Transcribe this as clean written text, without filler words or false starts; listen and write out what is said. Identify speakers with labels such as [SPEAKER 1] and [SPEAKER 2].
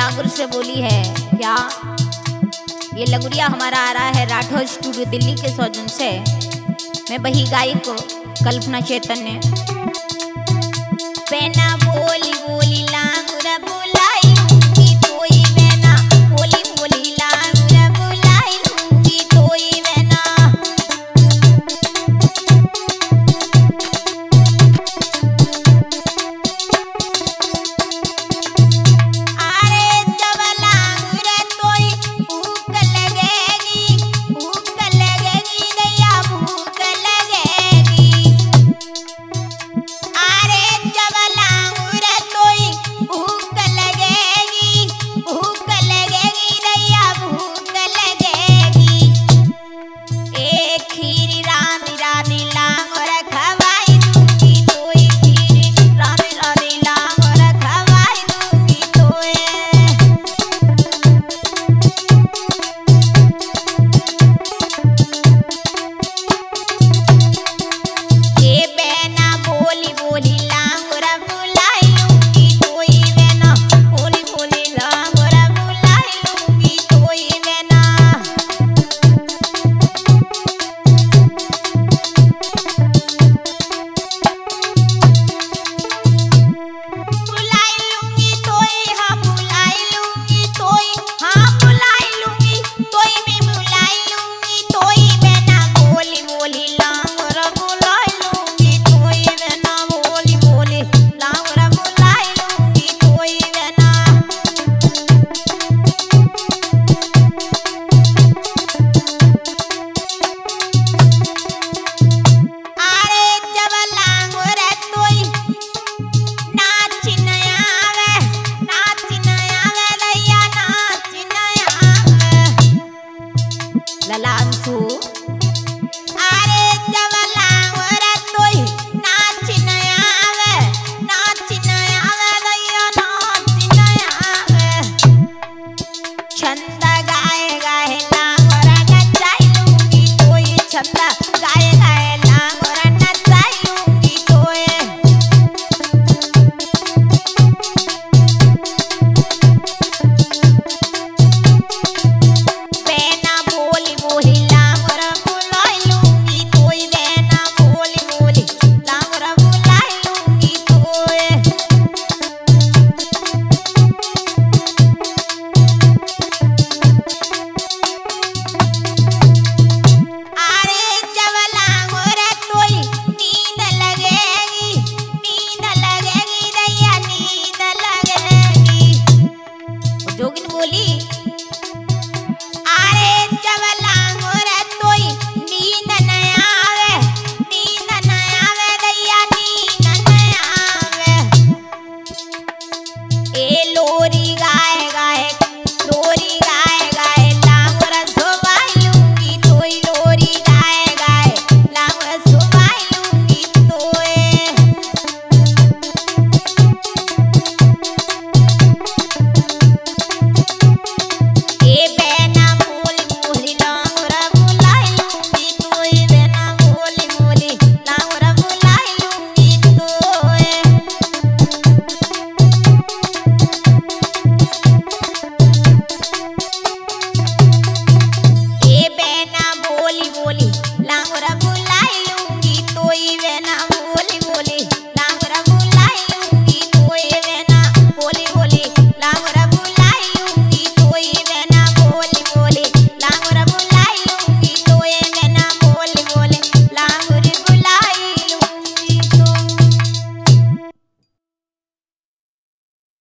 [SPEAKER 1] लांगुर से बोली है क्या? ये लगुरिया हमारा आ रहा है राठौर स्टूडियो दिल्ली के सौजन से। मैं वही गायक कल्पना चैतन्य। बेना बोली बोली लांगुर बुलाई लूंगी तोई बेना, बोली बोली लांगुर बुलाई लूंगी तोई बेना। ललांसू अरे जब लांगुर तोई नाच नया आवे, नाच नया आवे दैया नाच नया आवे। छंद गाए गाए लांगुर नचाई लूंगी तोई छंद